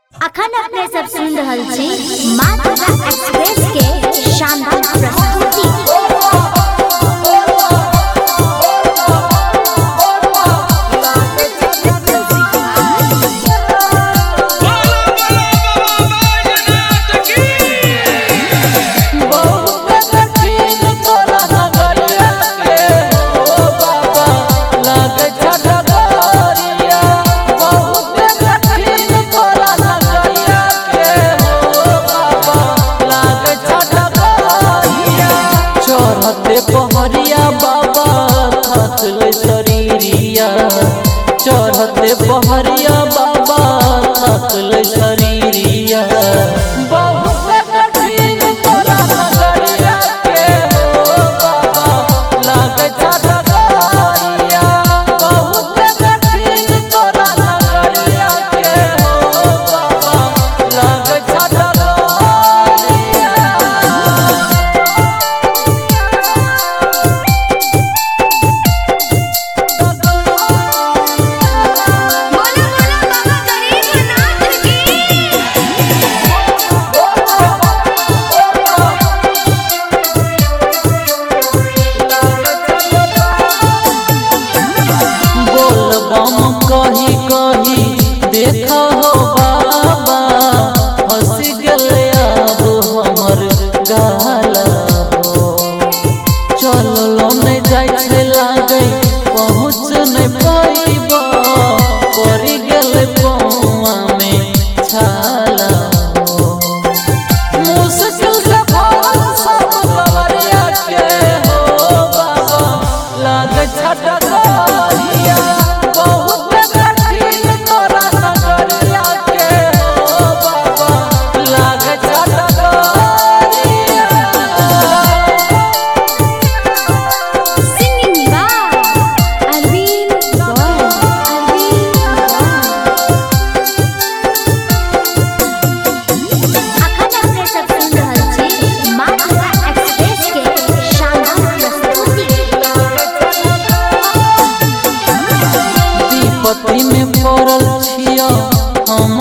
अखन अपने सब सुन रहल छी माँ दुर्गा एक्सप्रेस के शानदार प्रस्तुति। पहरिया बाबा थकले शरीरिया चढ़ते पहरिया बाबा थकले शरीरिया बहुत कठिन तोरा नगरिया के हो बाबा लागे छठगरिया बहुत कठिन तोरा नगरिया के हो बाबा लागे छठगरिया। कही कही देखा हो बाबा हंसी गले अब हमर गाला हो चलो नहीं जाए लागे पहुँच नहीं पाइबा पड़ी गले पौआ में छाला हो मुश्किल से भरल सब कवरिया के हो बाबा लागे छठगरिया में पड़ल छिया हम